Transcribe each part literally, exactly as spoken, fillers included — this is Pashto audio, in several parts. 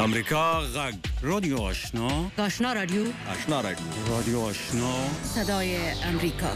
امریکا غږ رادیو آشنا آشنا رادیو آشنا رادیو رادیو آشنا صدای امریکا.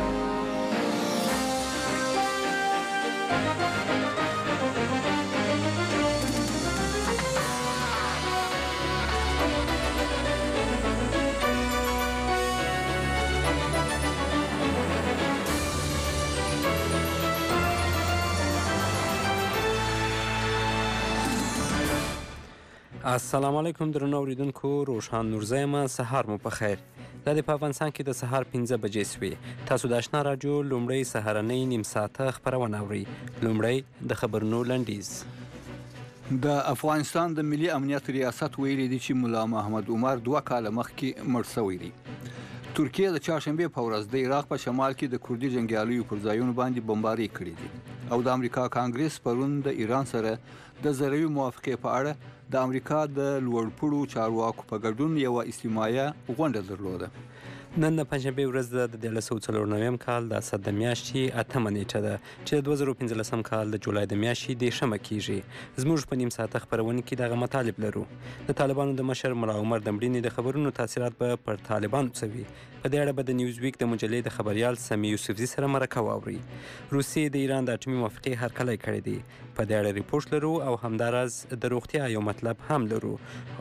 السلام علیکم درنو اوریدونکو، روشان نورزی یم. سهار مو په خیر. دا د په افغانستان کې د سهار پنځه بجې سوې. تاسو د آشنا راډیو لومړی سهارنۍ نیم ساعته خپرونه اورئ. لومړی د خبرونو لنډیز. د افغانستان د ملي امنیت ریاست ویلي دی چې ملا محمد عمر دوه کاله مخکې مړ شوی دی. ترکیه د چهارشنبې په ورځ د عراق په شمال کې د کوردي جنګیالیو پر ځایونو باندې بمباري کړې دي او د امریکا کانګرس پرون د ایران سره د زروي موافقې په اړه د امریکا د لوړپوړو چارواکو په ګډون یوه استماعیه غونډه درلوده. نن د پنجشنبې ورځ د دیارلس سوه څلور نویم کال د اسد د میاشتې اتمه نیټه ده چې د دوه زره پنځلسم کال د جولای د میاشتې دېرشمه کیږي. زموږ په نیم ساعته خپرونه کې دغه مطالب لرو. د طالبانو د مشر ملا عمر د مړینې د خبرونو تاثیرات به پر طالبانو څه وي. په دې اړه به د نیوز ویک د مجلې د خبریال سمی یوسفزي سره مرکه واوري. روسیې د ایران د اټومي موافقې هرکلی کړی دی. په دې اړه ریپورټ لرو او همداراز د روغتیا یو مطلب هم لرو.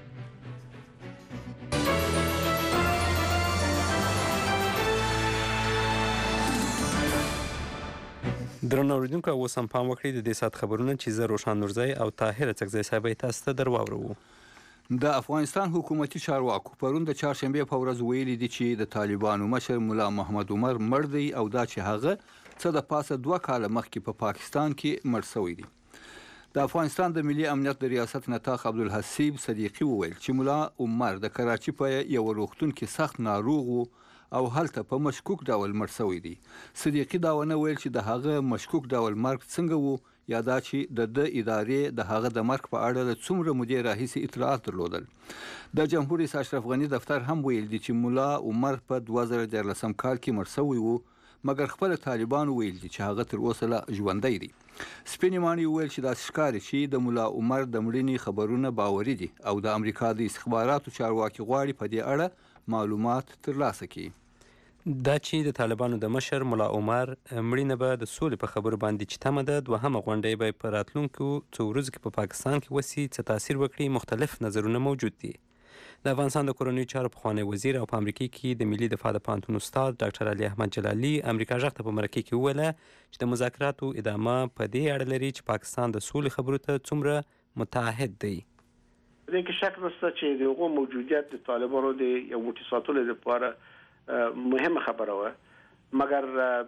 درنو اوریدونکو، اوس هم پام وکړئ د دې ساعت خبرونه چې زه روشان نورزی او طاهره څکزی صاحب تاسو ته در واورو. د افغانستان حکومتي چارواکو پرون د چهارشنبې په ورځ ویلي دي چې د طالبانو مشر ملا محمد عمر مړ دی او دا چې هغه څه د پاسه دوه کاله مخکې په پا پاکستان کې مړ شوی دی. د افغانستان د ملي امنیت د ریاست نطاق عبدالحسیب صدیقي وویل چې ملا عمر د کراچي په یو روغتون کې سخت ناروغ و او هلته په مشکوک ډول مړ شوی دی. صدیقي دا ونه ویل چې د هغه مشکوک ډول مرګ څنګه و یا دا چې د د ادارې د هغه د مرګ په اړه د څومره مودې راهیسې اطلاعات درلودل. د جمهور رئیس اشرف غني دفتر هم ویل دی چې ملا عمر په دوه زره دیارلسم کال کې مړ شوی و، مګر خپل طالبان ویل دي چې هغه تر اوسه لا ژوندی دی. سپینې ماڼۍ ویل چې داسې ښکاري چې د ملا عمر د مړینې خبرونه باوري دي او د امریکا د استخباراتو چارواکي غواړي په دې اړه معلومات ترلاسه کړي. دا چې د طالبانو د مشر ملا عمر مړینه به د سولې په خبرو باندې چې تمه ده، دوهمه غونډه به په راتلونکو څو ورځو کې په پاکستان کې وسي څه تاثیر وکړي، مختلف نظرونه موجود دي. د افغانستان د کورنیو چارو پخوانی وزیر او په امریکا کې د ملي دفاع د پوهنتون استاد ډاکټر علي احمد جلالي امریکا غږ ته په مرکه کې وویله چې د مذاکراتو ادامه په دې اړه لري چې پاکستان د سولې خبرو ته څومره متعهد دی. دې کې شک نشته چې د هغو موجودیت د طالبانو د یو موټي ساتلو لپاره مهمه خبره وه، مګر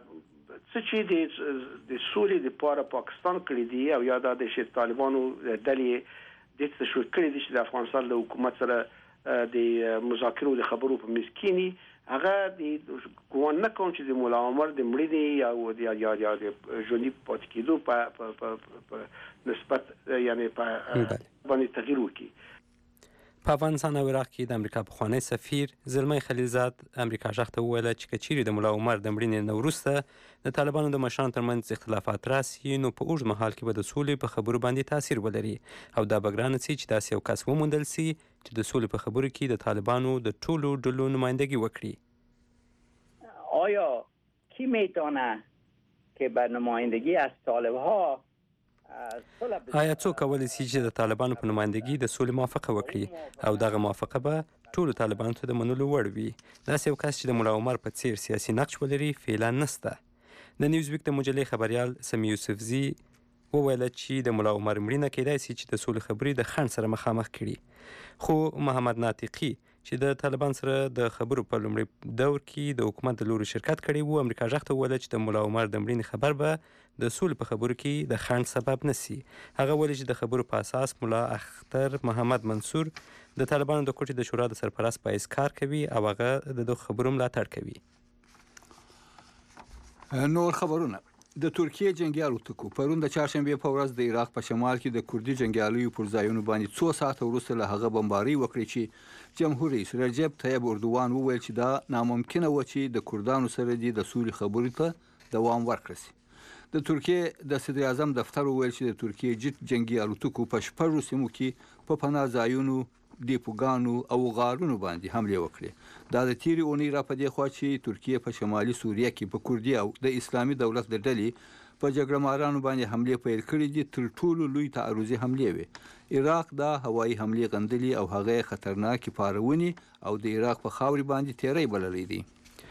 څه چې د سولې لپاره پاکستان کړی دی او یا دا د طالبانو ډلې د څه شو کړی دي چې د افغانستان له حکومت سره د مذاکرو د خبرو په میز کېني، هغه د ګومان نه کوم چې د ملا عمر د مړینې یا یا یا د ژوندي پاتې کېدو په نسبت یعنی په باندې تغییر وکړي. په افغانستان او عراق کې د امریکا پخوانی سفیر زلمی خلیلزاد امریکا غږ ته وویله چې که چیرې د ملا عمر د مړینې نه وروسته د طالبانو د مشرانو ترمنځ اختلافات راسي، نو په اوږد مهال کې به د سولې په خبرو باندې تاثیر ولري او دا به ګرانه سي چې داسې یو کس وموندل سي چې د سولې په خبرو کې د طالبانو د ټولو ډلو نمایندګي وکړي. آیا کی میتونه که به نمایندگی از طالبها آیا څوک کولی شي چې د طالبانو په نمایندګي د سولې موافقه وکړي او دغه موافقه به ټولو طالبانو ته د منلو وړ وي؟ داسې یو کس چې د ملا عمر په څیر سیاسي نقش ولري فعلا نشته. د نیوز ویک د مجلې خبریال سمی یوسفزي وویله چې د ملا عمر مړینه کیدای شي چې د سولې خبرې د خنډ سره مخامخ کړي، خو محمد ناطقي چې د طالبان سره د خبرو په لومړي دور کې د حکومت د لوري شرکت کړی وو، امریکا غږ ته وویله چې د ملا عمر د مړینې خبر به د سولې په خبرو کې د خنډ سبب نشي. هغه ویلي چې د خبرو په اساس ملا اختر محمد منصور د طالبانو د کوټې د شورا د سرپرست په حیث کار کوي او هغه د دغه خبرو ملاتړ کوي. نور خبرونه. د ترکیه جنګیالو ټکو پرون د چهارشنبې په ورځ د عراق په شمال کې د کوردي جنګیالیو پر ځایونو باندې څو ساعته وروسته له هغه بمباري وکړي چې جمهور رئیس رجب طیب اردوغان وویل چې دا ناممکنه و چې د کوردانو سره د سولې خبرو ته دوام ورکړي. د ترکیې د صدر اعظم دفتر وویل چې د ترکیې جټ جنگي الوتکو په شپږو سیمو کې په پناه ځایونو دیپوګانو او غارونو باندې حمله وکړه. دا د تیرې اونۍ را پدې خوا چې ترکیې په شمالي سوریه کې په کوردي او د اسلامي دولت د ډلې په جګړه مارانو باندې حمله پیل کړې دي تر ټولو لوی تعرضي حمله وي. عراق دا هوایي حمله غندلي او هغه خطرناکې پارونی او د عراق په خاوري باندې تیری بللې دي.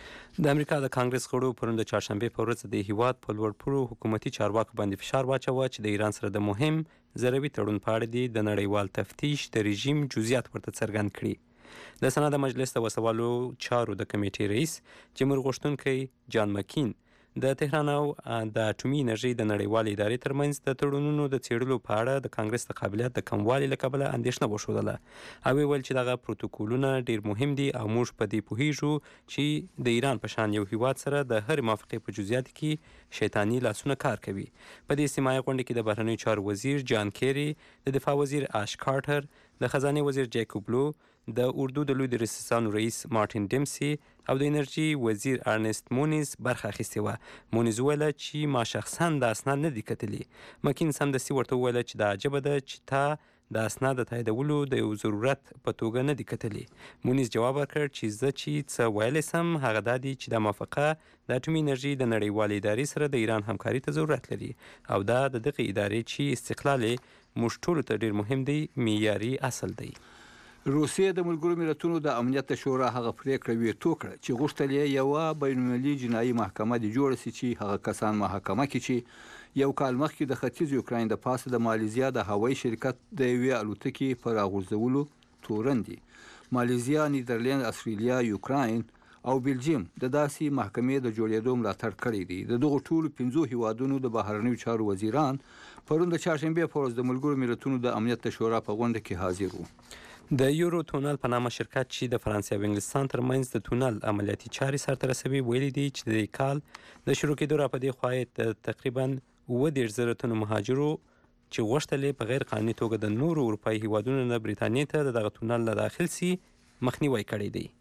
د امریکا د کانګرس غړو پرون د چهارشنبې په ورځ د هیواد په لوړپوړو حکومتي چارواکو باندې فشار واچوه چې د ایران سره د مهم ضربي تړون په اړه دي د نړیوال تفتیش د رژیم جزئیات ورته څرګند کړي. د سنا د مجلس د وسوالو چارو د کمیټې رئیس جمهور غوښتونکی جان مکین د تهران او د اټومي انرژي د نړیوالې ادارې ترمنځ د تړونونو د څېړلو په اړه د کانګرس د قابلیت د کموالي له کبله اندېښنه وښودله او ویل چې دغه پروتوکولونه ډیر مهم دي او موږ په دې پوهیږو چې د ایران په شان یو هیواد سره د هر موافقې په جزئیاتو کې شیطاني لاسونه کار کوي. په دې اجتماعي غونډه کې د بهرنیو چارو وزیر جان کیری، د دفاع وزیر آش کارټر، د خزانه وزیر جیکوب لو، د اردو د لوی درسیسانو رئیس مارټین ډیمسي او د انرژي وزیر ارنست مونیز برخه اخیستې وه. مونیز وویل چې ما شخصا د اسناد نه دي کتلي. مکین سمدستي ورته وویل چې دا عجبه ده چې تا د اسناد تاییدولو د یو ضرورت په توګه نه دي کتلي. مونیز جواب ورکړ چې زه چې څه ویلی سم هغه دا دي چې دا موافقه د اټومي انرژي د نړیوالې ادارې سره د ایران همکاري ته ضرورت لري او دا د دغې ادارې چې استقلال یې موږ ټولو ته ډیر مهم دی معیاري اصل دی. روسیې د ملګرو ملتونو د امنیت شورا هغه پریکړه ویټو کړه چې غوښتل یې یوه بین المللي جنایي محکمه د جوړ شي چې هغه کسان محاکمه کړي چې یو کال مخکې د ختیځ یوکراین د پاسه د مالیزیا د هوایي شرکت د یوې الوتکې په راغورځولو تورن دي. مالیزیا، نیدرلند، استرالیا، یوکراین او بلجیم د داسې محکمې د جوړېدو ملاتړ کړی دی. د دغو ټولو پنځو هیوادونو د بهرنیو چارو وزیران پرون د چهارشنبې په ورځ د ملګرو ملتونو د امنیت شورا په غونډه کې حاضر وو. د یورو تونل په نامه شرکت چې د فرانسې او انګلستان ترمنځ د تونل عملیاتي چارې سرته رسوي ویلي دي چې د دې کال د شروع کېدو را په دې خوا یې د تقریبا اووه دېرش زره تنو مهاجرو چې غوښتل یې په غیر قانوني توګه د نورو اروپایي هیوادونو نه برېټانیې ته د دغه تونل نه داخل سي مخنیوی کړی دی.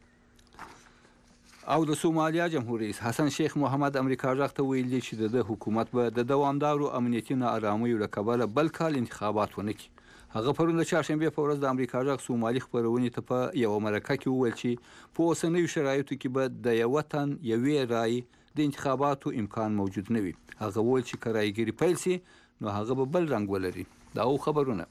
او د سومالیا جمهور رئیس حسن شیخ محمد امریکا غږ ته ویلي چې د حکومت به د دوامدارو امنیتي ناارامیو له کبله بل کال انتخابات ونه کړي. هغه پرون د چهارشنبې په ورځ د امریکا غږ سومالي خپرونې ته په یوه مرکه کې وویل چې په اوسنیو شرایطو کې به د یوه تن یوې رایې د انتخاباتو امکان موجود نه وي. هغه وویل چې که رایګیري پیل سي نو هغه به بل رنګ ولري. دا او خبرونه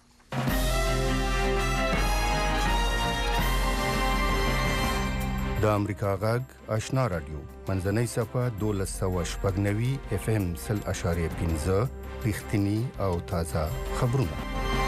د امریکا غږ آشنا رادیو منځنۍ صفحه دولس سوه شپږ نوي اف ام سل اشاریه پنځه رښتیني او تازه خبرونه.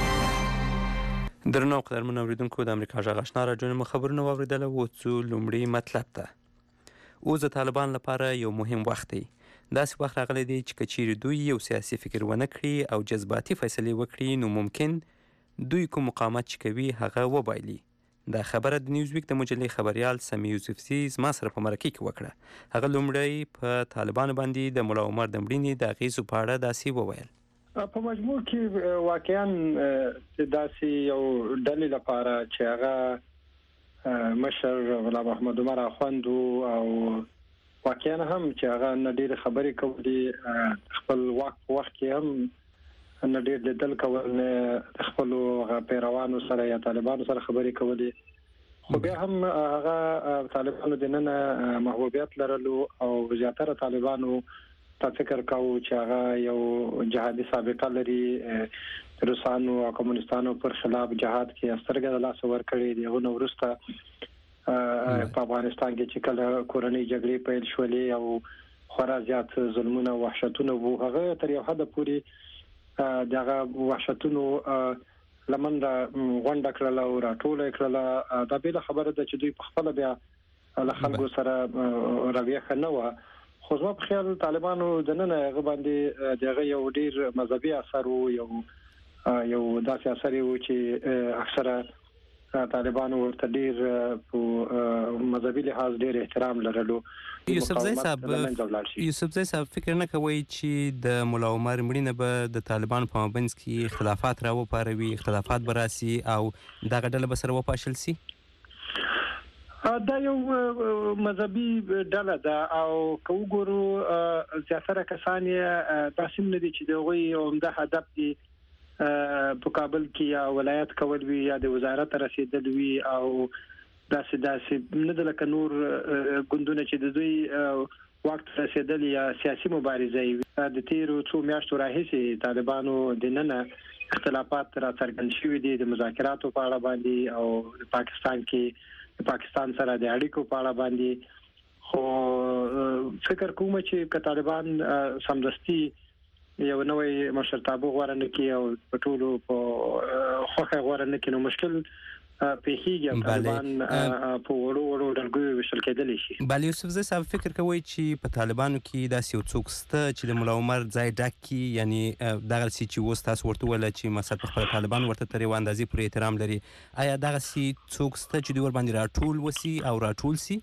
درنو قدرمن اوریدونکو د امریکا غږ آشنا رادیو مو خبرونه واوریدل او څو لومړی مطلب ته. اوس د طالبان لپاره یو مهم وخت دی. داسې وخت راغلی دی چې که چیرې دوی یو سیاسي فکر ونه کړي او جذباتي فیصلې وکړي نو ممکن دوی کوم مقاومت چې کوي هغه وبایلي. دا خبره د نیوزویک د مجلې خبریال سمی یوسفزي زما سره په مرکه کې وکړه. هغه لومړی په طالبانو باندې د ملا عمر د مړینې د اغېزو په اړه داسې وویل. په مجموع کې واقعا داسې یو ډلې لپاره چې هغه مشر غلام محمد عمر اخوند او واقعا هم چې هغه نه ډېرې خبرې کولې خپل وخت په وخت کې هم نه ډېر لیدل کول نه خپلو پیروانو سره یا طالبانو سره خبرې کولې خو بیا هم هغه طالبانو دننه محبوبیت لرلو او زیاتره طالبانو تا فکر کاوه چې هغه یو جهادي سابقه لري روسانو او کمونستانو پر خلاف جهاد کې سترګې د لاس ورکړې دي. هغه وروسته په افغانستان کې چې کله کورنۍ جګړې پیل شولې او خورا زیات ظلمونه او وحشتونه وو هغه تر یو حد پورې دغه وحشتونو لمن را غونډه کړل او راټول کړل. دا به خبره ده چې دوی په خپل بیا له خلکو سره رویه نه و. خو زما په خیال طالبانو د نن هغه باندې دغه یو ډیر مذهبي اثر وو یو یو داسې اثر وو چې اکثره طالبانو ورته ډیر په مذهبي لحاظ ډیر احترام لرلو. یوسفزی صاحب یوسفزی صاحب فکر نه کوي چې د ملا عمر مړینه به د طالبانو په مابینځ کې اختلافات راوپاروي، اختلافات به راسي او دغه ډله به سره وپاشل سي؟ دا یو مذهبي ډله ده او که وګورو زیاتره کسان یې داسې نه دي چې د هغوی عمده هدف دی په کابل کې یا ولایت کول وي یا د وزارت رسیدل وي او داسې داسې نه د لکه نور ګوندونه چې د دوی وخت رسیدل یا سیاسي مبارزه وي د تیرو څو میاشتو راهیسې طالبانو د نن اختلافات را څرګند شوي دي د مذاکراتو په اړه باندې او پاکستان کې د پاکستان سره د اړیکو په اړه باندې خو فکر کوم چې ک طالبان سمدستي یو نوې مشرتابه غوړه نه کی او په ټولو په خوخه غوړه نه کی نو مشکل پیخیږي طالبان په وړو وړو ډلګو وشل کېدلی شي. بل یوسف زه صاحب فکر کوي چې په طالبانو کې داسې یو څوک سته چې د مولا عمر ځای ډک کی یعنی دغه سي چې وست تاسو ورته ولا چې مسد خپل طالبان ورته ترې واندازي پر احترام لري آیا دغه سي څوک سته چې دوی ور باندې راټول وسی او راټول سي؟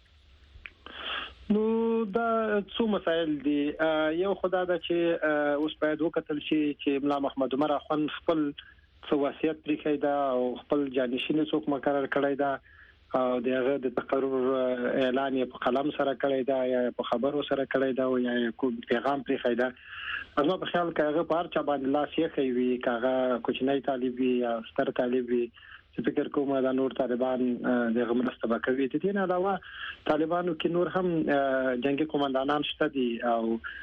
نو دا څو مسائل دي. یو خدای دا چې اوس باید وکتل شي چې مولا محمد عمر اخوان خپل وصیت پریښی دا او خپل جانشین څوک مقرر کړی دا او دغه د تقرر اعلان یې په قلم سره کړی دا یا په خبرو سره کړی دا او یا کوم پیغام پریښی دا. زما په خیال کې هغه په هر چا باندې لاس یې کوي کاغه کوچنی طالب یا ستر طالب چې فکر کوم دا نور طالبان د غمرسته بکوي د دې نه علاوه طالبانو کې نور هم جنگي قومندانان شته دي او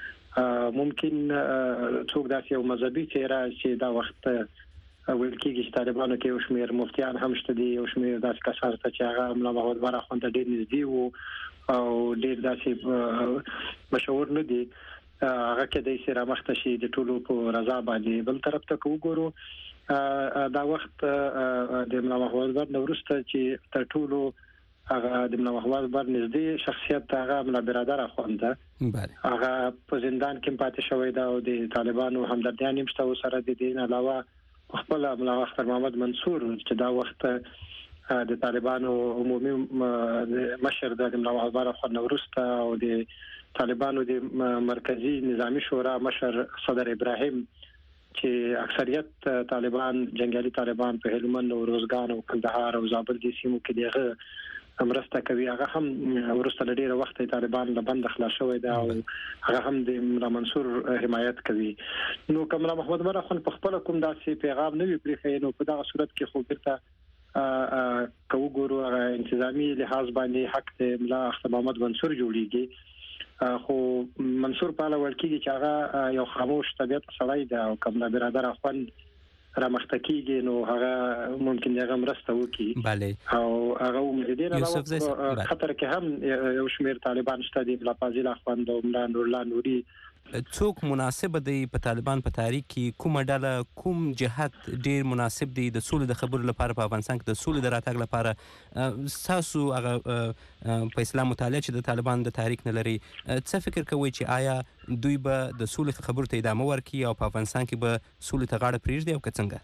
ممکن څوک داسې یو مذهبي چهره چې دا وخت ویل کېږي چې طالبانو کې یو شمېر مفتیان هم شته دي یو شمېر داسې کسان ته چې هغه مولا محمد عمر اخوان ته ډېر نږدې وو او ډېر داسې مشهور نه دي هغه کې د سره شي د ټولو په رضا باندې. بل طرف ته وګورو دا وخت د مولا محمد عمر نورسته چې تر ټولو هغه د مولا محمد عمر نږدې شخصیت هغه مولا برادر اخوان ده هغه په زندان کې پاتې شوی دا او د طالبانو همدردیان هم شته سره د دین علاوه خپل مولا اختر محمد منصور چې دا وخت د طالبانو عمومي مشر د مولا محمد عمر اخوان نورسته او د طالبانو د مرکزی نظامی شورا مشر صدر ابراهیم چې اکثریت طالبان جنگالي طالبان په هلمند او روزګان او کندهار او زابل دي سیمو کې دغه مرسته کوي هغه هم ورسته ډیره وخت طالبان له بند خلاص شوی دا او هغه هم د مولا منصور حمایت کوي. نو کومه محمد عمر خان په خپل کوم داسې پیغام نه وی پرې نو په دغه صورت کې خو بیرته کو ګورو هغه انتظامی لحاظ باندې حق ته مولا اختر محمد منصور جوړیږي خو منصور په اړه ورکیږي چې هغه یو خاموش طبيعت سړی دی او کوم برادر اخوان را مختکیږي نو هغه ممکن هغه مرسته وکړي بله او هغه امید دی راو خطر کې هم یو شمېر طالبان شته دي بلا فاضل اخوان او مولا نور الله نوري څوک مناسب دی په طالبان په تاریخ کې کومه ډله کوم جهت ډیر مناسب دی د سولې د خبرو لپاره په افغانستان کې د سولې د راتګ لپاره تاسو هغه په اسلام مطالعه چې د طالبان د تاریخ نه لري څه فکر کوي چې آیا دوی به د سولې خبرو ته ادامه ورکړي او په افغانستان کې به سولې ته غاړه پرېږدي او که څنګه؟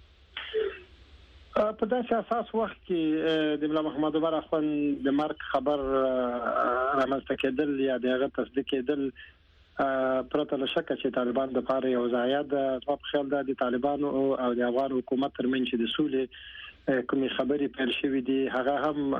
په داسې اساس وخت کې د مولا محمد عمر اخوان د مرګ خبر رامنځته کېدل یا د هغه تصدیق کېدل پرته له شکه چې طالبان د پاره یو ځای د په خیال د طالبانو او د افغان حکومت ترمنځ د سولې کومې خبرې پیل شوې دي هغه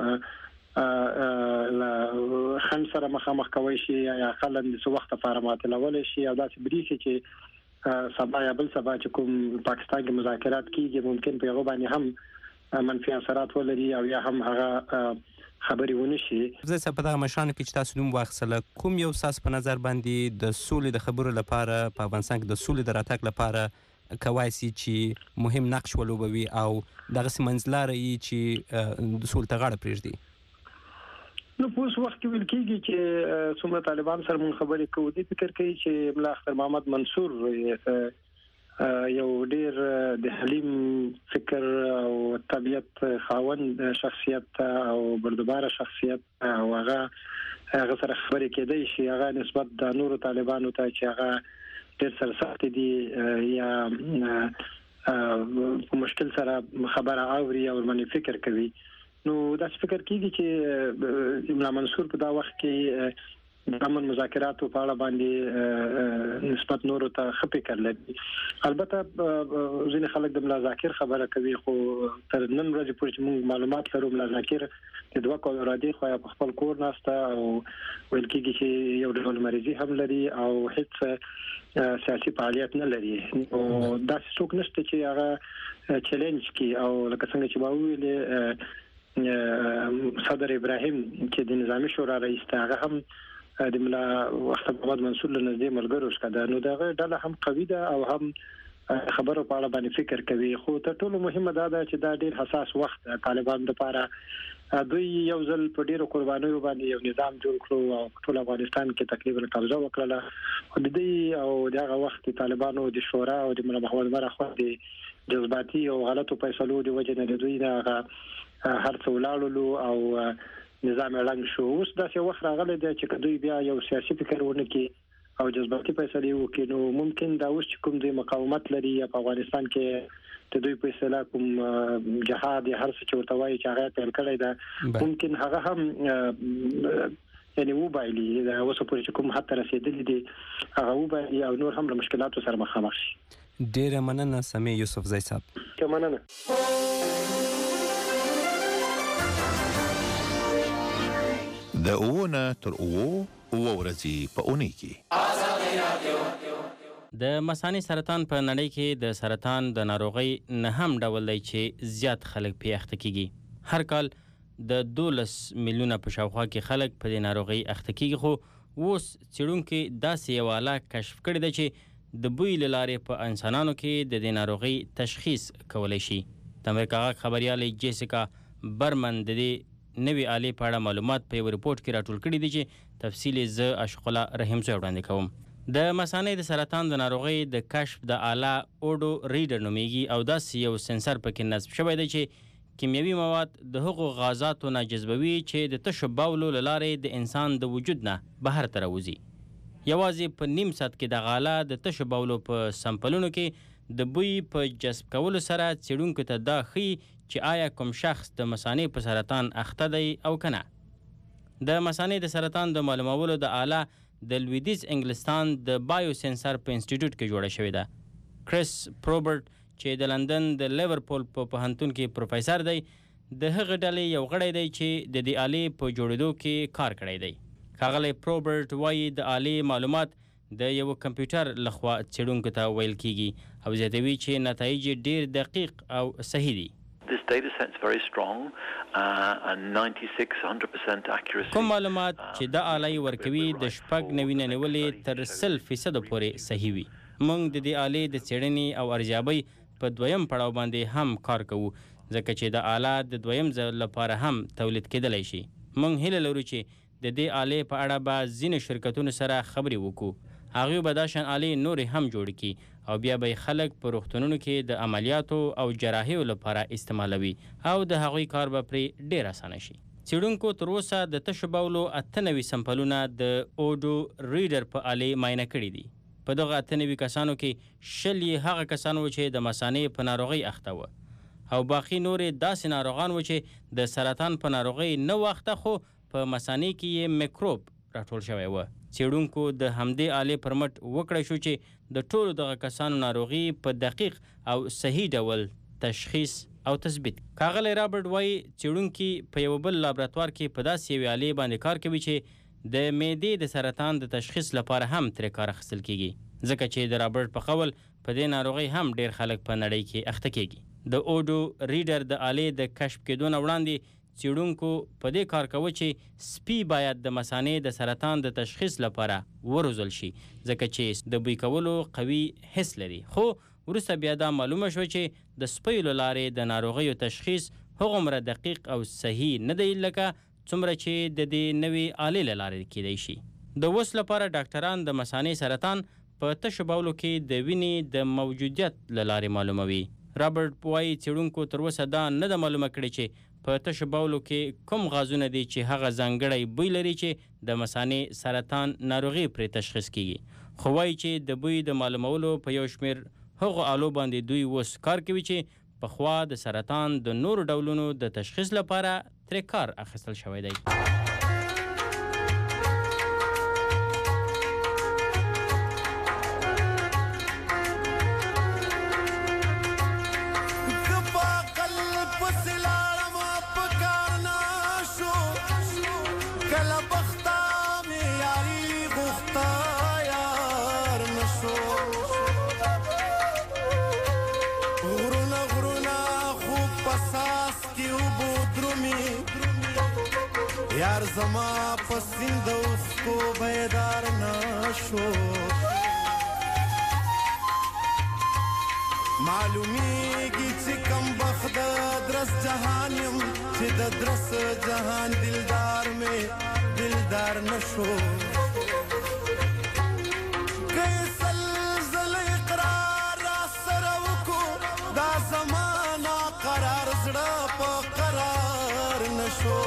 هم لا خن سره مخامخ کوي شي یا خلل د څو وخت لپاره ماتلول شي او داسې بریښي چې سبا یا بل سبا چې کوم پاکستان کې مذاکرات کیږي ممکن په غو باندې هم منفي اثرات ولري او یا هم هغه خبري ونه شي. زه څه په دغه مشان کې چې تاسو نوم واخصله کوم یو ساس په نظر باندې د سولې د خبرو لپاره په افغانستان کې د سولې د راتګ لپاره کوای شي چې مهم نقش ولوبوي او دغه سمنځلاره یې چې د سولې ته غاړه پرېږدي؟ نو په اوس وخت کې ویل کېږي چې څومره طالبان سره مونږ خبرې کوو دي فکر کوي چې مولا اختر محمد منصور یو ډیر د حلیم فکر او طبيعت خاوند شخصیت او بردبار شخصیت او هغه هغه سره خبرې کېدای شي هغه نسبت د نورو طالبانو ته چې هغه ډیر سرسخت دي یا په مشکل سره خبره اوري او باندې فکر کوي نو دا فکر کېږي چې مولا منصور په دا وخت کې د امن مذاکراتو په اړه باندې نسبت نورو ته ښه فکر لري. البته ځینې خلک د ملا ذاکر خبره کوي خو تر نن ورځې پورې چې موږ معلومات لرو ملا ذاکر د دوه کال راځي خو په خپل کور ناسته او ویل کېږي چې یو ډول مریضي هم لري او هیڅ سیاسي فعالیت نه لري. او دا څوک نشته چې هغه چیلنج کوي او لکه څنګه چې ما ویل صدر ابراهیم چې د نظامی شورا رئیس ته هغه هم د ملا وخت محمد منصور له نږدې ملګرو څخه ده، نو دغه ډله هم قوي ده او هم خبرو په اړه باندې فکر کوي. خو تر ټولو مهمه دا ده چې دا ډیر حساس وخت طالبان لپاره دوی یو ځل په ډیرو قربانیو باندې یو نظام جوړ کړو او ټول افغانستان کې تقریبا قبضه وکړه. خو د دې او دغه وخت طالبانو د شورا او د ملا محمد عمر خو د جذباتي او غلطو فیصلو د وجه نه دوی دا هر څه ولاړلو او نظام اعلان شو. اوس دا څه وخت راغلی دی چې دوی بیا یو سیاسي فکر ونه کړي او جذباتي فیصله وکړي، نو ممکن دا اوس چې کوم د مقاومت لري په افغانستان کې د دوی په اصطلاح کوم جهاد یا هر څه چې ورته وایي چې هغه پیل کړی ده ممکن هغه هم یعنی وبایلي دا اوس پورې چې کوم حتی رسیدلی دي هغه وبایلي او نور هم له مشکلاتو سره مخامخ شي. ډیره مننه سمې یوسف زئی صاحب. که مننه. د اوونه تر اوو اوه ورځې په اونۍ کې د مثانې سرطان په نړۍ کې د سرطان د ناروغۍ نه هم ډول دی چې زیات خلک پې اخته کیږي. هر کال د دولس میلیونه په شاوخوا کې خلک په دې ناروغۍ اخته کیږي، خو اوس څېړونکي داسې یو آله کشف کړې ده چې د بوی له لارې په انسانانو کې د دې ناروغۍ تشخیص کولی شي. د امریکا غږ خبریالې جیسیکا برمن د دې نوی آلې په اړه معلومات په یو ریپورټ کې راټول کړي دي چې تفصیل یې زه اشقلا رحیم زوی وړاندې کوم. د مثانې د سرطان د ناروغۍ د کشف د آله اوډو ریډر نومیږي او داسې یو سنسر پکې نصب شوی دی چې کیمیاوي مواد د هغو غازاتو نه جذبوي چې د تشو باولو له لارې د انسان د وجود نه بهر ته راوځي. یوازې په نیم ساعت کې دغه آله د تشو باولو په سمپلونو کې د بوی په جذب کولو سره څېړونکو ته دا ښیي چې آیا کوم شخص د مثانې په سرطان اخته دی او که نه. د مثانې د سرطان د معلومولو د آله د لویدیز انګلستان د بایو سنسر په انسټیټیوټ کې جوړه شوې ده. کریس پروبرټ چې د لندن د لیورپول په پوهنتون کې پروفیسر دی د هغه ډلې یو غړی دی چې د دې آلې په جوړېدو کې کار کړی دی. ښاغلی پروبرټ وایي د آلې معلومات د یو کمپیوټر لخوا څېړونکو ته ویل کیږي او زیاتوي چې نتایج ډیر دقیق او صحیح دي. This data set's very strong uh, and ninety-six one hundred percent accuracy. کوم معلومات چې د آلې ورکوي د شپږ نوي نه نیولې تر سل فیصد پورې صحیح وي. موږ د دې آلې د څېړنې او ارزیابۍ په دویم پړاو باندې هم کار کوو ځکه چې د آله د دویم ځل لپاره هم تولید کېدلی شي. موږ هیله لرو چې د دې آلې په اړه به ځینو شرکتونو سره خبرې وکړو. هغوی به دا شان آلې نورې هم جوړ کړي او بیا به خلک په روغتونونو کې د عملیاتو او جراحیو لپاره استعمالوي او د هغوی کار به پرې ډیر اسانه شي. څېړونکو تر اوسه د تشو باولو اته نوي سمپلونه د اوډو ریډر په آلې معاینه کړي دي. په دغه اته نوي کسانو کې شل یې هغه کسان وو چې د مثانې په ناروغۍ اخته وه او باقي نورې داسې ناروغان وو چې د سرطان په ناروغۍ نه وو اخته خو په مثانې کې یې میکروب راټول شوی وه. څېړونکو د همدې آلې پر مټ وکړی شو چې د ټولو دغه کسانو ناروغي په دقیق او صحیح ډول تشخیص او تثبیت. ښاغلی رابرټ وایي څېړونکي په یو بل لابراتوار کې په داسې یوې آلې باندې کار کوي چې د معدې د سرطان د تشخیص لپاره هم ترې کار اخیستل کیږي ځکه چې د رابرټ په قول په دې ناروغۍ هم ډیر خلک په نړۍ کې اخته کیږي. د اوډو ریډر د آلې د کشف کېدو نه وړاندې څېړونکو په دې کار کوي چې سپي باید د مثانې د سرطان د تشخیص لپاره وروزل شي ځکه چې د بوی کولو قوي حس لري. خو وروسته بیا دا معلومه شوه چې د سپیو له لارې د ناروغیو تشخیص هغومره دقیق او صحیح نه دی لکه څومره چې د دې نوې آلې له لارې کیدی شي. د اوس لپاره ډاکټران د مثانې سرطان په تشو باولو کې د وینې د موجودیت له لارې معلوموي. رابرټ وایي څېړونکو تر اوسه دا نه ده معلومه کړې چې په تشو باولو کې کوم غازونه دي چې هغه ځانګړی بوی لري چې د مثانې سرطان ناروغي پرې تشخیص کیږي. خو وایي چې د بوی د معلومولو په یو شمېر هغو آلو باندې دوی اوس کار کوي چې پخوا د سرطان د نورو ډولونو د تشخیص لپاره ترې کار اخیستل شوی دی. دل بختا می یاری غختا یار نشو غرونا غرونا خوب پساس کی او بودرومی یار زما پسند اوسکو بیدار نشو معلومیږي چې کم بخت درس جهان یم چې د درس جهان دلدار مې دلدار نشو که سلزل اقرار را سره وکړو دا زمانه قرار زړه په قرار نشو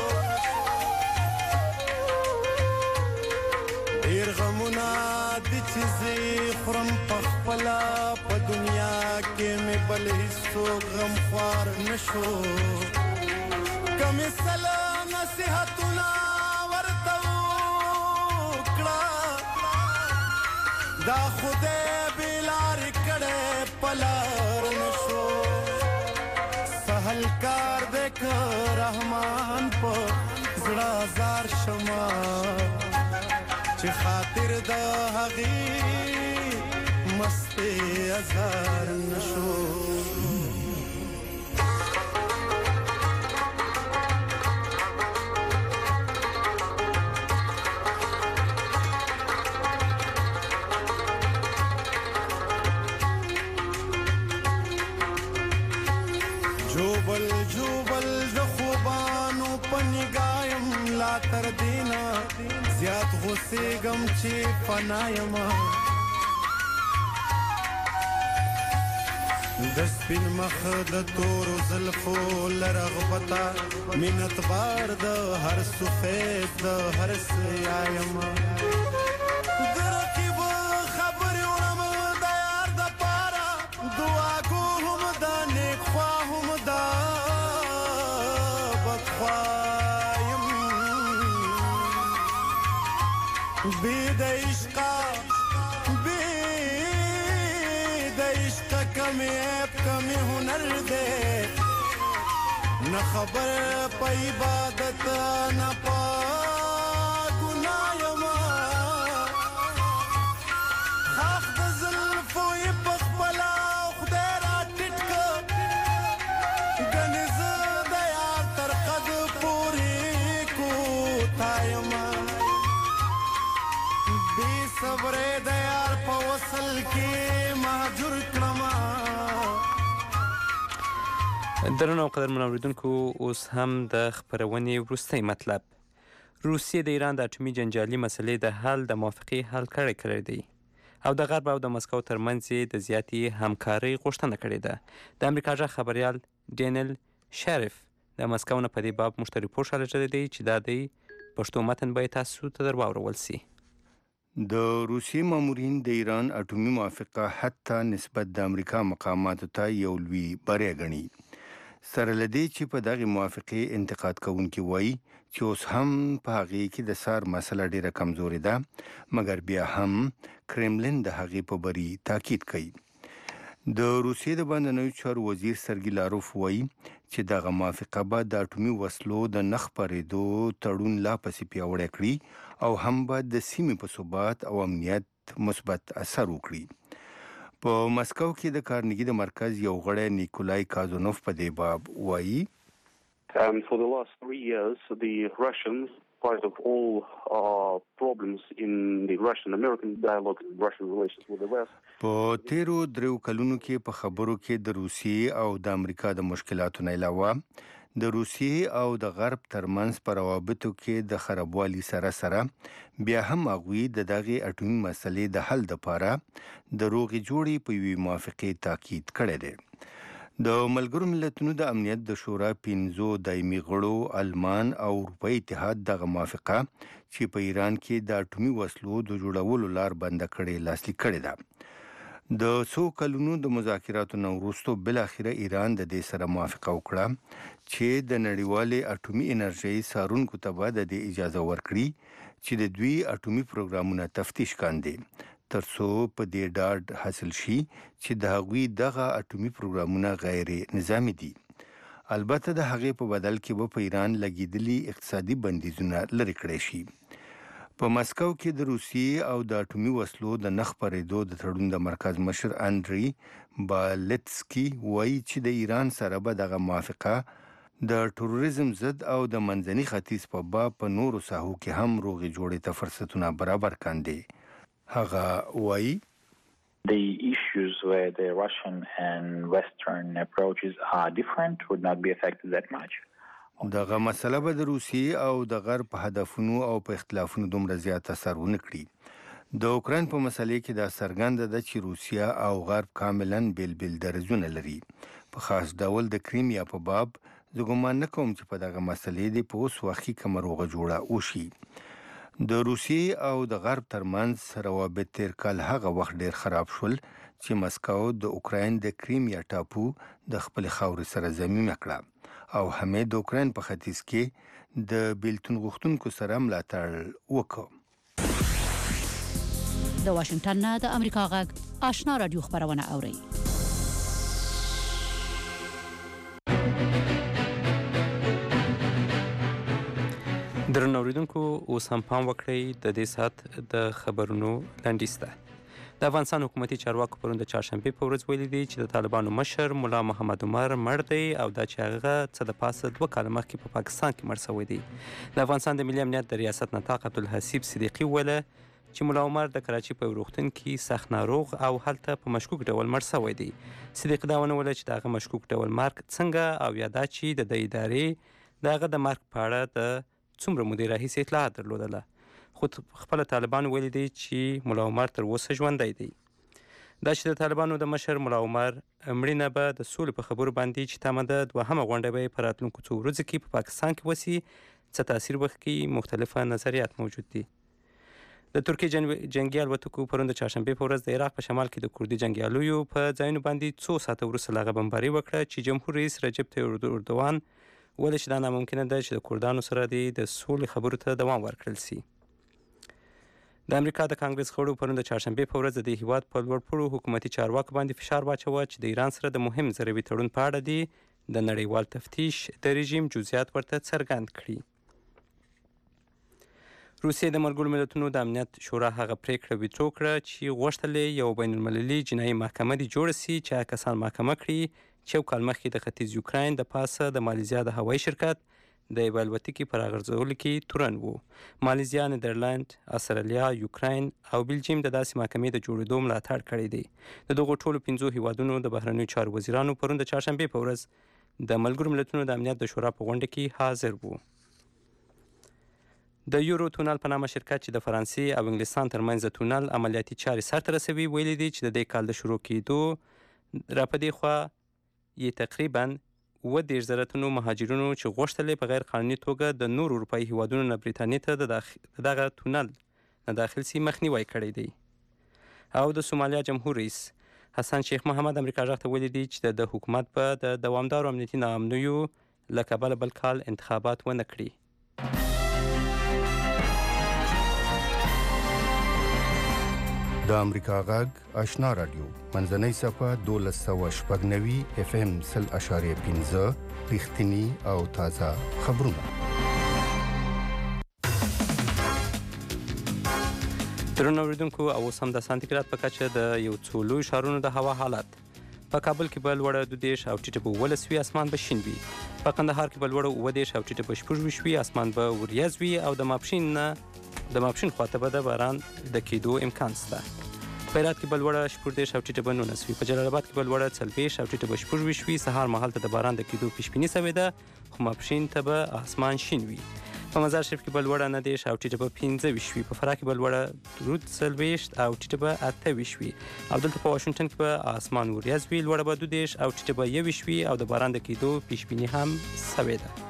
ډېر غمونه دي چې زه خورم په خپله په دنیا کې مې بل هیڅوک غمخوار نشو که مې سله نصیحتونه ورته وکړه دا خدای بې لارې کړی په لار نشو سهل کار دی که رحمان په زړه ازار شمه چې خاطر د هغې مستی ازار نشو جوبل جوبل د خوبانو په نگایم لا تر دینا زیات غوسېږم چې فنا یمه د سپین مخ د تورو زلفو له رغبته مینت بار د هر سفید د هر سیا یمه د رقیب خبرې وړم د یار دپاره دعاګو هم ده نیک خوا هم ده بدخوا یم بې د عشقه کمی عیب کمی هنر دے نہ خبر پا عبادت نہ پا گناہ یما خاک دا ظلفو ای پخبلا خدای را ٹٹکا گنز دا یار تر قد پوری کو تا یما بی صبر دا یار پا وصل کی مهجر کړما درنو او قدرمن اوریدونکو اوس هم د خپرونې وروستی مطلب روسیې د ایران د اټومي جنجالي مسلې د حل د موافقې حل کړی کړی دی او د غرب او د مسکو ترمنځ یې د زیاتې همکارۍ غوښتنه کړې ده د امریکا غږ خبریال ډینل شریف د مسکو نه په دې باب موږ ته ریپورټ رالیږلی دی چې دا دی پښتو متن به یې تاسو ته در واورول سي د روسیې مامورین د ایران اټومي موافقه حتی نسبت د امریکا مقاماتو ته یو لوی بری ګڼي سره له دې چې په دغې موافقې انتقاد کوونکي وایي چې اوس هم په هغې کې د سار مسله ډېره کمزورې ده مګر بیا هم کرملن د هغې په بری تاکید کوي د روسیې د بهرنیو چارو وزیر سرګي لاروف وایي چې دغه موافقه به د اټومي وسلو د نه خپرېدو تړون لا پسې پیاوړی کړي او هم به د سیمې په ثبات او امنیت مثبت اثر وکړي په مسکو کې د کارنګي د مرکز یو غړی نیکولای کازونوف په دې باب وایي And for the last three years, the Russians, part of all uh, problems in the Russian-American dialogue and Russian relations with the West. په تیرو دریو کلونو کې په خبرو کې د روسیې او د امریکا د مشکلاتو نه علاوه د روسیې او د غرب ترمنځ په روابطو کې د خرابوالي سره سره بیا هم هغوی د دغې اټومي مسلې د حل دپاره د روغې جوړې په یوې موافقې تاکید کړی دی د ملګرو ملتونو د امنیت د شورا پنځو دایمي غړو آلمان او اروپایي اتحاد دغه موافقه چې په ایران کې د اټومي وسلو د جوړولو لار بنده کړې لاسلیک کړې ده د څو کلونو د مذاکراتو نه وروسته بالاخره ایران د دې سره موافقه وکړه چې د نړیوالې اټومي انرژۍ څارونکو ته به د دې اجازه ورکړي چې د دوی اټومي پروګرامونه تفتیش کاندي تر څو په دې ډاډ حاصل شي چې د هغوی دغه اټومي پروګرامونه غیر نظامي دي البته د هغې په بدل کې به په ایران لګېدلي اقتصادي بندیزونه لرې کړی شي. په مسکو کې د روسیې او د اټومي وسلو د نه خپرېدو د تړون د مرکز مشر انډري بالتسکي وایي چې د ایران سره به دغه موافقه د ټروریزم ضد او د منځني ختیځ په باب په نورو ساحو کې هم روغې جوړې ته فرصتونه برابر کاندي. هغه وایي The issues where the Russian and Western approaches are different would not be affected that much. دغه مسله به د روسیې او د غرب په هدفونو او په اختلافونو دومره زیات اثر ونه کړي. د اوکراین په مسلې کې دا څرګنده ده چې روسیه او غرب کاملا بیل بیل درزونه لري. په خاص ډول د کریمیا په باب زه ګمان نه کوم چې په دغه مسلې د په اوس وخت کې کومه روغه جوړه وشي. د روسیې او د غرب ترمنځ روابط تیر کال هغه وخت ډیر خراب شول چې مسکو د اوکراین د کریمیا ټاپو د خپل خاورې سره ضمیمه کړه او همې د اوکراین په ختیځ کې د بیلتون غوښتونکو سره ملاتړ وکړ. د واشنگټن نه د امریکا غږ آشنا رادیو خبرونه اوري. درنو اوریدونکو اوس هم پام وکړئ د دې سات د خبرونو لنډیز ته. د افغانستان حکومتي چارواکو پرون د چهارشنبې په ورځ ویلي دي چې د طالبانو مشر ملا محمد عمر مړ دی او دا چې هغه څه د پاسه دوه کاله مخکې په پاکستان کې مړ شوی دی. د افغانستان د ملي امنیت د ریاست نطاق عبدالحسیب صدیقي وویله چې ملا عمر د کراچي په روغتون کې سخت ناروغ او هلته په مشکوک ډول مړ شوی دی. صدیقي دا ونه ویله چې د هغه مشکوک ډول مرګ څنګه او یا دا چې د دې ادارې د هغه د مرګ په اړه د څومره مودې راهیسې اطلاعات درلودله، خو خپله طالبانو ویلي دی چې ملا عمر تر اوسه ژوندی دی. دا چې د طالبانو د مشر ملا عمر مړینه به د سولې په خبرو باندې چې تمه ده دوهمه غونډه به یې په راتلونکو څو ورځو کې په پاکستان کې وسي څه تاثیر وکړي، مختلفه نظریات موجود دي. د ترکیې جنګي الوتکو پرون د چهارشنبې په ورځ د عراق په شمال کې د کوردي جنګیالیو په ځایونو باندې څو ساعته وروسته له هغه بمباري وکړه چې جمهور رئیس رجب طیب اردوغان ویل چې دا ناممکنه ده چې د کردانو سره د سولې خبرو ته دوام ورکړل شي. د امریکا د کانګرس غړو پرون د چهارشنبې په ورځ د هیواد په لوړپوړو حکومتي چارواکو باندې فشار واچوه چې د ایران سره د مهم ضربي تړون په اړه دي د نړیوال تفتیش د رژیم جزئیات ورته څرګند کړي. روسیې د ملګرو ملتونو د امنیت شورا هغه پریکړه ویتو کړه چې غوښتل یو بین المللي جنایي محکمه دې جوړه شي چې هغه کسان محکمه کړي چې یو کال مخکې د ختیځ یوکراین د پاسه د مالیزیا د هوایي شرکت د یوې الوتکې په راغورځولو کې تورن وو. مالیزیا، نیدرلند، استرالیا، یوکراین او بلجیم د داسې محکمې د جوړېدو ملاتړ کړی دی. د دغو ټولو پنځو هیوادونو د بهرنیو چارو وزیرانو پرون د چهارشنبې په ورځ د ملګرو ملتونو د امنیت د شورا په غونډه کې حاضر وو. د یورو تونل په نامه شرکت چې د فرانسې او انګلستان ترمنځ د تونل عملیاتي چارې سرته رسوي ویلي دي چې د دې کال د شروع کېدو را په دې خوا یې تقریبا اووه دېرش زره تنو مهاجرینو چې غوښتل په غیر قانوني توګه د نورو اروپایي هیوادونو نه بریتانیې ته د دغه تونل نه داخل سي مخنیوی کړی دی. او د سومالیا جمهور رئیس حسن شیخ محمد امریکا غږ ته ویلي دي چې د حکومت په د دوامدارو امنیتي ناامنیو له کبله بل کال انتخابات ونه کړي. د امریکا غږ آشنا رادیو منځنۍ صفحه دولس سوه شپږ نوي اف ام سل اشاریه پنځه رښتیني او تازه خبرونه. درنو اوریدونکو او اوس هم د سانتیګراد په کچه د یو څو لویو ښارونو د هوا حالت. په کابل کې به لوړه دوه دېرش او ټیټه به اوولس وي، اسمان به شین وي. په قندهار کې به لوړه اووه دېرش او ټیټه به شپږ ویشت وي، اسمان به وریځ وي او د ماپښین نه د ماپښین خواته به د باران د کېدو امکان شته. په هرات کې به لوړه شپږ دېرش او ټیټه به نولس وي. په جلال آباد کې به لوړه څلوېښت او ټیټه به شپږ ویشت وي. سهار مهال ته د باران د کېدو پیشبیني شوې ده، خو ماپښین ته به اسمان شین وي. په مزار شریف کې به لوړه نهه دېرش او ټیټه به پنځه ویشت وي. په فراه کې به لوړه درود څلوېښت او ټیټه به اته ویشت وي. او دلته په واشنګټن کې به اسمان وریځ وي، لوړه به دوه دېرش او ټیټه به یو ویشت وي او د باران د کېدو پیشبیني هم شوې ده.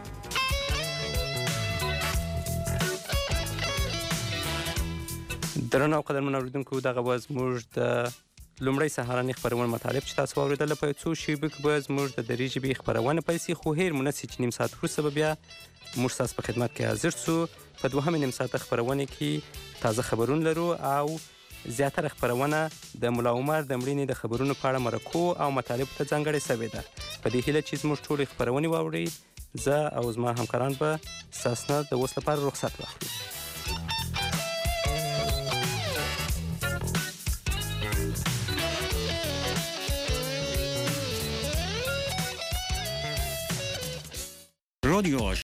درنو او قدرمنو اوریدونکو، دغه به زموږ د لومړی سهارنۍ خپرونه مطالب چې تاسو واورېدله. په یو څو شېبو کې به زموږ د دري ژبې خپرونه پیل شي، خو هیر مو نه شي چې نیم ساعت وروسته به بیا موږ ستاسو په خدمت کې حاضر شو. په دوهمې نیم ساعته خپرونه کې تازه خبرونه لرو او زیاتره خپرونه د ملا عمر د مړینې د خبرونو په اړه مرکو او مطالبو ته ځانګړې شوې ده. په دې هیله چې زموږ ټولې خپرونې واورئ، زه او زما همکاران به ستاسو نه د اوس لپاره رخصت واخلو.